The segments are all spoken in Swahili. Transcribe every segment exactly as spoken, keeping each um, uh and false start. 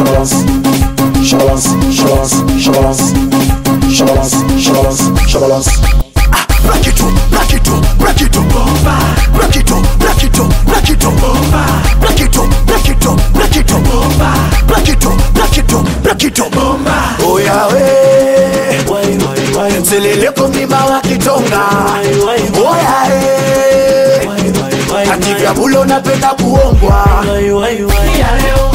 shabalance, shabalance, shabalance, shabalance, shabalance, shabalance. Ah, break it up, break it up, break it up, break it up, break it up, break it up, break it up, break it up, break it up, break it up, break it up, break it up. Oh yeah, we mselele kumima wa kitonga. Oh yeah, ati vya bulo napenda kuongwa. Iya leo,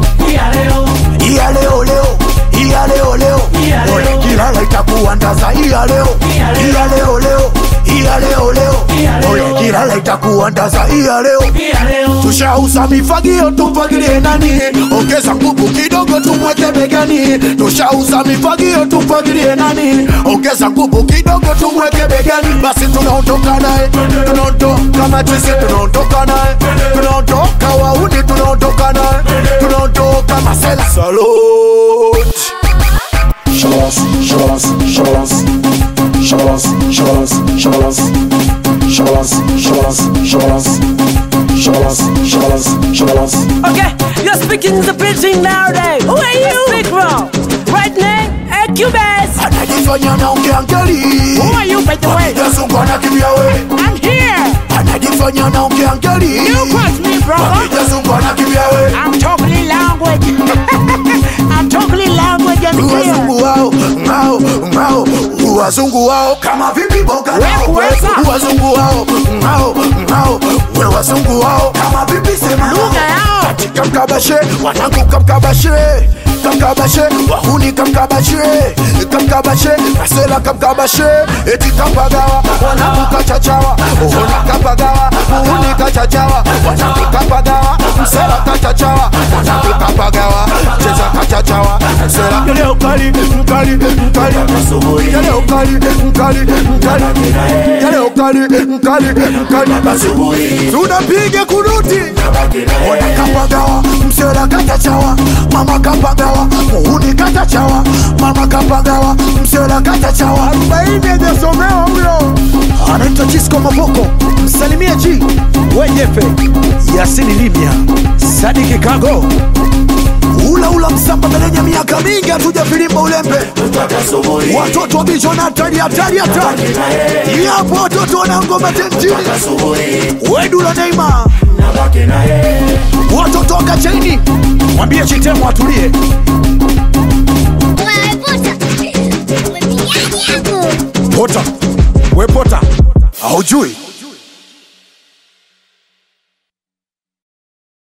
iya leo leo, iya leo leo. Ole kilala itakuwa ndaza. Iya leo, iya leo leo, iya leo leo. Ole kilala itakuwa ndaza. Iya leo, tushauza mifagio tufagilie nani. Ongeza nguvu kidogo tumweke begani. Tushauza mifagio tufagilie nani. Ongeza nguvu kidogo tumweke begani. Basi tunaondoka naye, tunaondoka matese, tunaondoka naye, tunaondoka wauni, tunaondoka naye, tunaondoka masela. Salute. Shabalance, shabalance, shabalance, shabalance, shabalance, shabalance, shabalance, shabalance, shabalance, shabalance, shabalance, shabalance. Okay, you're speaking the preaching nowadays. Who are you? Speak wrong. Right name, Cubase. Anajifanya naongea ngeli. Who are you, by the way? Yesu Bwana kimbia we. I'm here. Anajifanya naongea ngeli. You cross me, brother. Yesu Bwana kimbia we. I'm talking language. I'm talking language and here. Wazungu wao, ngao, ngao. Wazungu wao kama vipi boga nao. Wazungu wao, ngao, ngao. Wazungu wao kama vipi sema lugha yao. Katika mkabashe, wanangu kamkabashe. Kamkabashe, wahuni kamkabashe. Kamkabashe, nasela kamkabashe. Eti kampagawa, wanangu kachachawa. Ona kampagawa, wahuni kachachawa. Wanangu kampagawa, msela kachachawa. Wanangu kampagawa, cheza kachachawa. Msela yale ukali, mkali, mkali. Yale ukali, mkali, mkali. Yale ukali, mkali, mkali. Tunapiga kuruti. Ona kampagawa, msela kachachawa. Mama kampagawa, muhuni kachachawa. Mama kampagawa, msela kachachawa. Arobaini hajasomewa huyo. Anaitwa Chisco Maboko. Msalimie G Wenyefe, Yasini Libya, Sadiki Kago. Ula ula msamba melenya miaka mingi hatuja filimba ulembe. Watoto wa bicho na hatari hatari hatari. Yapo watoto wana ngoma tentini. Wedula Neymar. Watoto wa Kachaini. Mwambie Chitemo atulie. Pota, we pota, haujui